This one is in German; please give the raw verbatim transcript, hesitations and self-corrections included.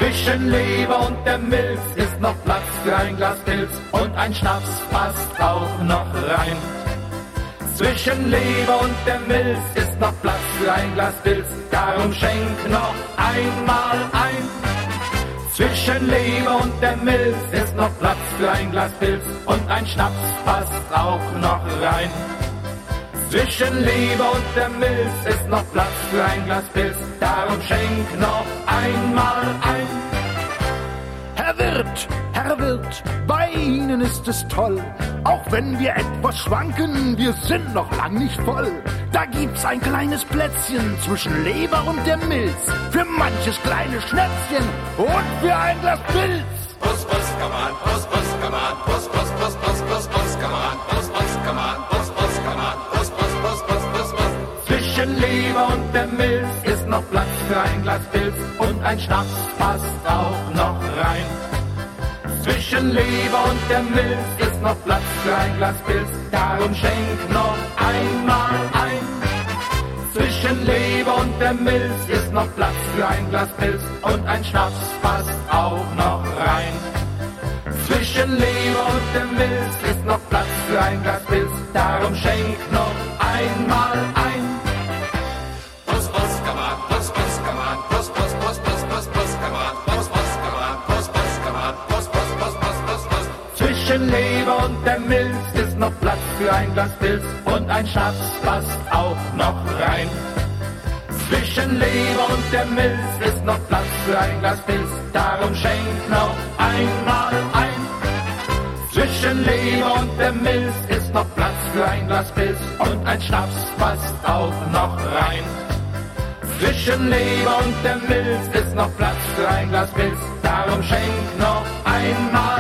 Zwischen Leber und der Milz ist noch Platz für ein Glas Pilz und ein Schnaps passt auch noch rein. Zwischen Leber und der Milz ist noch Platz für ein Glas Pilz, darum schenk noch einmal ein. Zwischen Leber und der Milz ist noch Platz für ein Glas Pilz und ein Schnaps passt auch noch rein. Zwischen Leber und der Milz ist noch Platz für ein Glas Pilz, darum schenk noch einmal ein. Herr Wirt, Herr Wirt, bei Ihnen ist es toll. Auch wenn wir etwas schwanken, wir sind noch lang nicht voll. Da gibt's ein kleines Plätzchen zwischen Leber und der Milz. Für manches kleine Schnäpschen und für ein Glas Pilz. Bus, Bus, come on, Bus, Bus, come on, Bus, Bus, Bus, Bus, Bus, Bus, come on, Bus, Bus, come on, Bus, Bus, come on, Bus, Bus, Bus, Bus, Bus, Bus. Zwischen Leber und der Milz ist noch Platz für ein Glas Pilz und ein Schnaps passt auch noch rein. Zwischen Leber und der Milz ist noch Platz für ein Glas Pilz, darum schenk noch einmal ein. Zwischen Leber und der Milz ist noch Platz für ein Glas Pilz und ein Schnaps passt auch noch rein. Zwischen Leber und der Milz ist noch Platz für ein Glas Pilz, darum schenk noch einmal ein. Bus, Bus, come on, Bus, Bus, come on, Bus, Bus, Bus, Bus, Bus, Bus, come on, Bus, Bus, come on, Bus, Bus, come on, Bus, Bus, Bus, Bus, Bus, Bus. Zwischen Leber und der Milz ist noch Platz für ein Glas Pilz und ein Schnaps passt auch noch rein. Zwischen Leber und der Milz ist noch Platz für ein Glas Pilz, darum schenk noch einmal ein. Zwischen Leber und der Milz ist noch Platz für ein Glas Pilz und ein Schnaps passt auch noch rein. Zwischen Leber und der Milz ist noch Platz für ein Glas Pilz, darum schenk noch einmal